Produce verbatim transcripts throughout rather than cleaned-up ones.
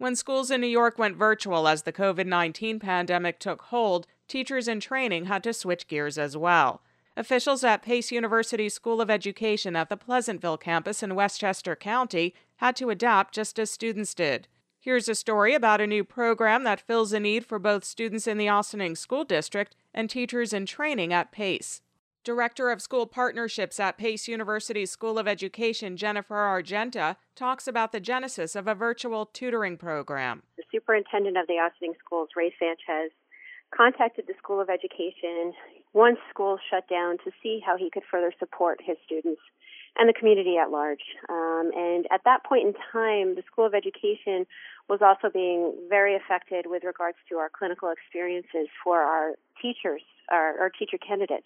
When schools in New York went virtual as the COVID nineteen pandemic took hold, teachers in training had to switch gears as well. Officials at Pace University School of Education at the Pleasantville campus in Westchester County had to adapt just as students did. Here's a story about a new program that fills a need for both students in the Ossining School District and teachers in training at Pace. Director of School Partnerships at Pace University School of Education, Jennifer Argenta, talks about the genesis of a virtual tutoring program. The superintendent of the Ossining Schools, Ray Sanchez, contacted the School of Education once school shut down to see how he could further support his students and the community at large. Um, and at that point in time, the School of Education was also being very affected with regards to our clinical experiences for our teachers, our, our teacher candidates.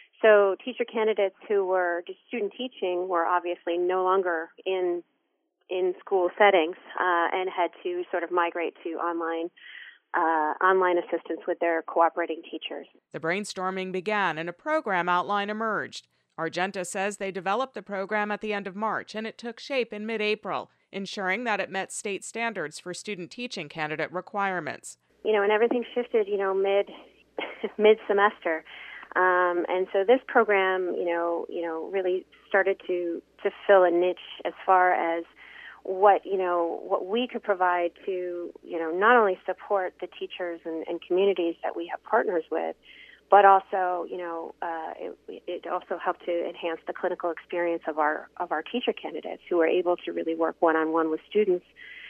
So teacher candidates who were just student teaching were obviously no longer in in school settings uh, and had to sort of migrate to online uh, online assistance with their cooperating teachers. The brainstorming began and a program outline emerged. Argenta says they developed the program at the end of March and it took shape in mid-April, ensuring that it met state standards for student teaching candidate requirements. You know, and everything shifted, you know, mid mid-semester. Um, and so this program, you know, you know, really started to, to fill a niche as far as what, you know, what we could provide to, you know, not only support the teachers and, and communities that we have partners with, but also, you know, uh, it, it also helped to enhance the clinical experience of our of our teacher candidates who were able to really work one-on-one with students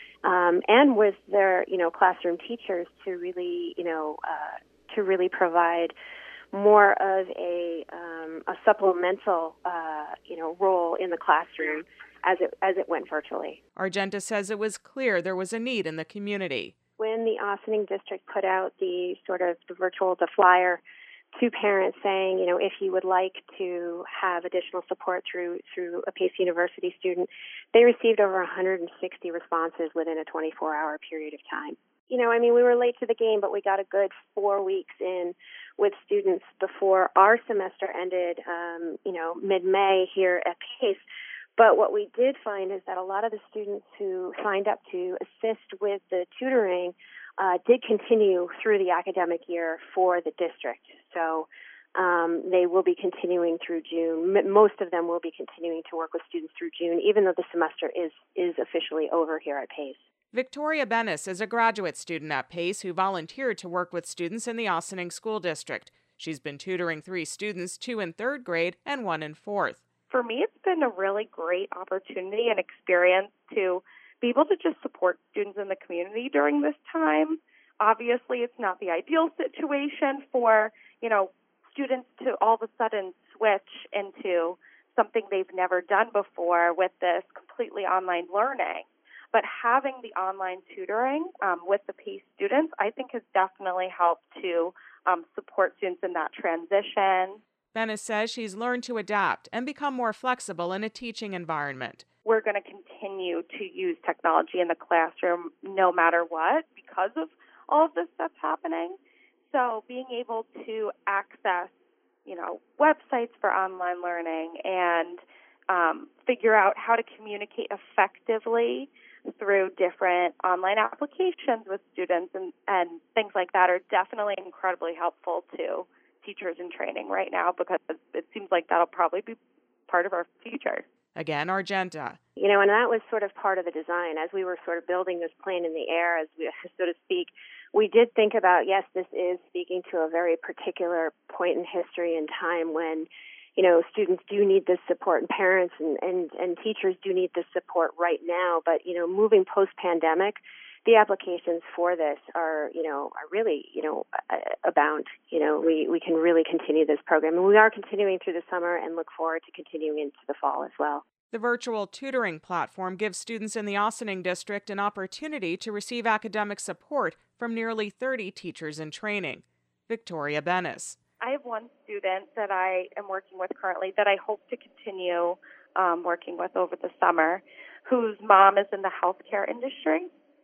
um, and with their, you know, classroom teachers to really, you know, uh, to really provide more of a um, a supplemental, uh, you know, role in the classroom as it as it went virtually. Argenta says it was clear there was a need in the community. When the Ossining District put out the sort of the virtual, the flyer to parents saying, you know, if you would like to have additional support through through a Pace University student, they received over one hundred sixty responses within a twenty-four hour period of time. You know, I mean, we were late to the game, but we got a good four weeks in with students before our semester ended, um, you know, mid-May here at Pace. But what we did find is that a lot of the students who signed up to assist with the tutoring uh, did continue through the academic year for the district. So um, they will be continuing through June. M- most of them will be continuing to work with students through June, even though the semester is, is officially over here at Pace. Victoria Bennis is a graduate student at Pace who volunteered to work with students in the Ossining School District. She's been tutoring three students, two in third grade and one in fourth. For me, it's been a really great opportunity and experience to be able to just support students in the community during this time. Obviously, it's not the ideal situation for, you know, students to all of a sudden switch into something they've never done before with this completely online learning. But having the online tutoring um, with the Pace students, I think has definitely helped to um, support students in that transition. Bennis says she's learned to adapt and become more flexible in a teaching environment. We're going to continue to use technology in the classroom no matter what because of all of this stuff happening. So being able to access, you know, websites for online learning and um, figure out how to communicate effectively through different online applications with students and, and things like that are definitely incredibly helpful to teachers in training right now because it seems like that'll probably be part of our future. Again, Argenta. You know, and that was sort of part of the design. As we were sort of building this plane in the air, as we, so to speak, we did think about, yes, this is speaking to a very particular point in history and time when, you know, students do need this support and parents and, and, and teachers do need this support right now. But, you know, moving post-pandemic, the applications for this are, you know, are really, you know, abound. You know, we, we can really continue this program. And we are continuing through the summer and look forward to continuing into the fall as well. The virtual tutoring platform gives students in the Ossining District an opportunity to receive academic support from nearly thirty teachers in training. Victoria Bennis. I have one student that I am working with currently that I hope to continue um, working with over the summer, whose mom is in the healthcare industry.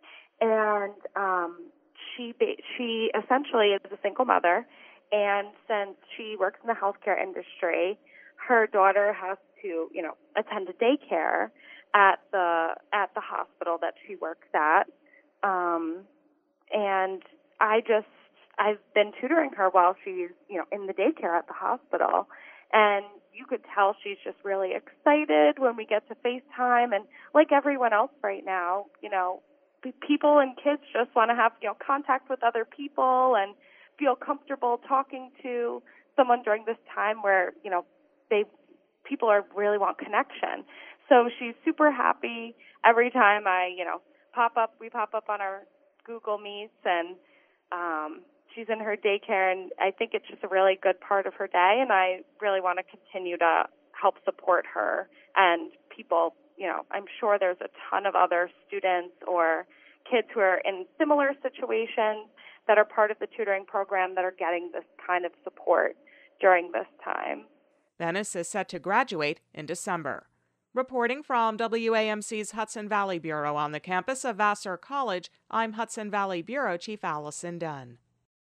And um, she she essentially is a single mother, and since she works in the healthcare industry, her daughter has to, you know, attend a daycare at the at the hospital that she works at. Um, and I just, I've been tutoring her while she's, you know, in the daycare at the hospital. And you could tell she's just really excited when we get to FaceTime. And like everyone else right now, you know, people and kids just want to have, you know, contact with other people and feel comfortable talking to someone during this time where, you know, they people are really want connection. So she's super happy every time I, you know, pop up, we pop up on our Google Meets, and um, she's in her daycare, and I think it's just a really good part of her day, and I really want to continue to help support her and people. You know, I'm sure there's a ton of other students or kids who are in similar situations that are part of the tutoring program that are getting this kind of support during this time. Bennis is set to graduate in December. Reporting from W A M C's Hudson Valley Bureau on the campus of Vassar College, I'm Hudson Valley Bureau Chief Allison Dunn.